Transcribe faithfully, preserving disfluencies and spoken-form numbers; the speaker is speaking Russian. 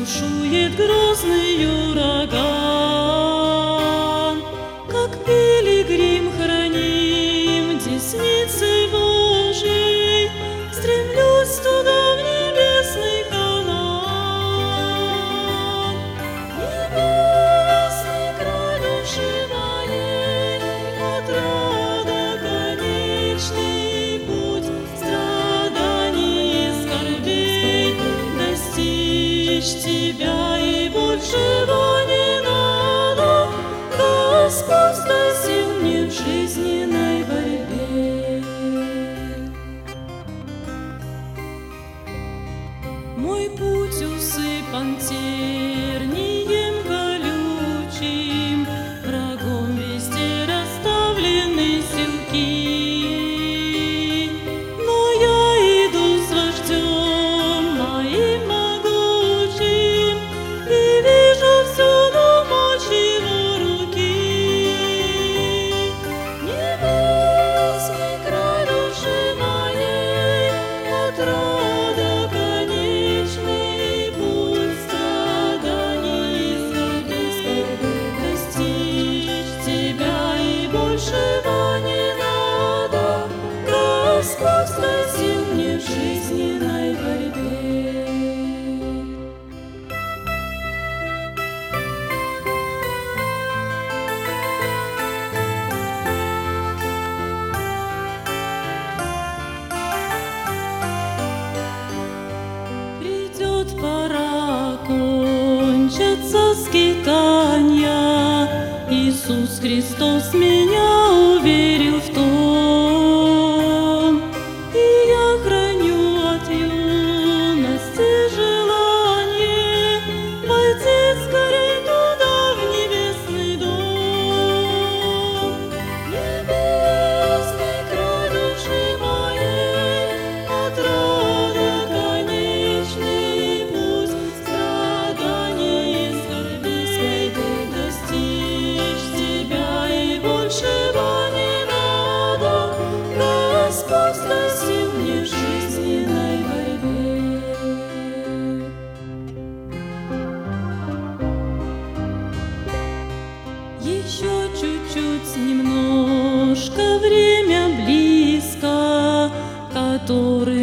бушует грозный ураган. Как пилигрим храним десницы Божьей, стремлюсь туда, в небесный Ханаан. Небесный край души моей, отрада конечный путь страданий и скорбей. Достичь тебя и большего не надо, Господь, дай сил мне в жизненной борьбе. Мой путь усыпан тернием колючим, врагом везде расставлены силки. Но я иду с вождем моим могучим и вижу всюду мощь его руки. Небесный край души моей, отрада конечный путь страданий и скорбей. Достичь тебя и большего не надо, Господь, дай сил мне в жизненной борьбе. Придет пора, кончатся скитания. Иисус Христос меня уверил в том, и я храню от юности желание войти скорей туда, в небесный дом. Небесный край души моей, отрада конечный путь страданий и скорбей. Достичь тебя и большего не надо, Господь, дай сил мне в жизненной борьбе. Еще чуть-чуть, немножко, время близко, который